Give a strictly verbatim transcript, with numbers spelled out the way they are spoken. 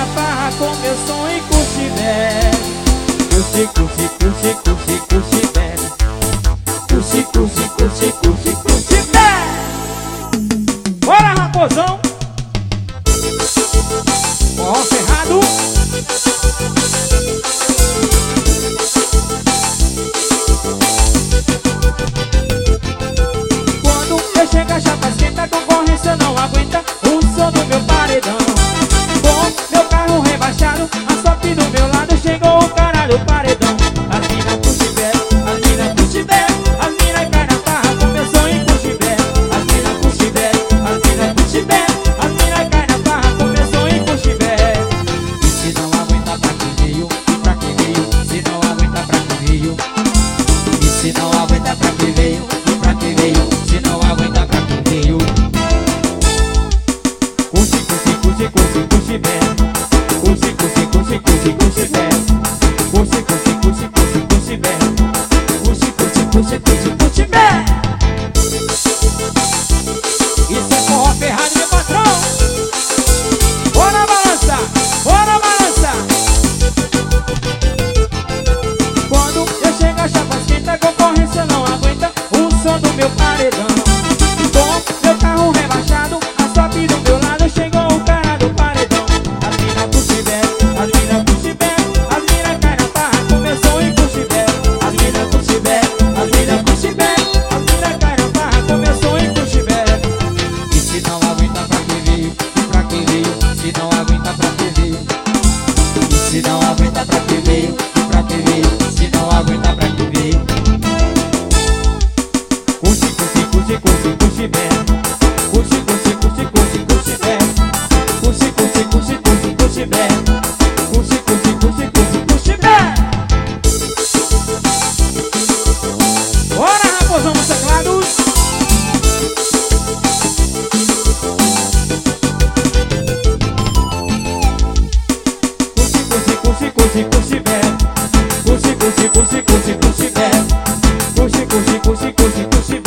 na farra com meu som e curte bebe. Curte, curte, curte, curte, curte bebe. Curte, curte, curte, curte, curte bebe. Bora, raposão. Forró Cerrado. Quando eu chego a chapa esquenta, a concorrência não aguenta o som do meu paredão. Com meu carro rebaixado, a top do meu lado, chegou o cara do paredão. As mina curte bebe, as mina curte bebe, as mina cai na farra com meu som e curte bebe. As mina curte bebe, as mina curte bebe, as mina cai na farra com meu som e curte bebe. E se não aguenta pra que veio, e pra que veio, se não aguenta pra que veio. E se não aguenta pra que veio, e pra que veio, se não aguenta pra que veio. Curte, curte, curte, curte, curte bebe. Curte, curte, curte, curte, curte bebe. Curte, curte, curte, curte, curte bebe. Curte, curte, curte, curte, curte bebe. Isso é forró ferrado, meu patrão. Bora balançar, bora balançar. Quando eu chego a chapa esquenta, a concorrência não aguenta o som do meu paredão. Com meu carro rebaixado, a top do meu lado, chegou o cara do paredão. As mina curte bebe, as mina curte bebe, as mina cai na farra com meu som e curte bebe. As mina curte bebe, as mina curte bebe, as mina cai na farra com meu som e curte bebe. E se não aguenta pra que veio, e pra que veio, se não aguenta pra que veio. E se não aguenta pra que veio, e pra que veio, se não aguenta pra que veio. Curte, curte, curte, curte, curte bebe. Curte, curte, curte, curte, curte bebe. Curte, curte, curte, curte, curte bebe. Curte, curte, curte, curte, curte bebe. Bora, raposão nos teclados. Curte, curte, curte, curte, curte bebe. Curte, curte, curte, curte, curte bebe. Curte, curte, curte, curte, curte bebe.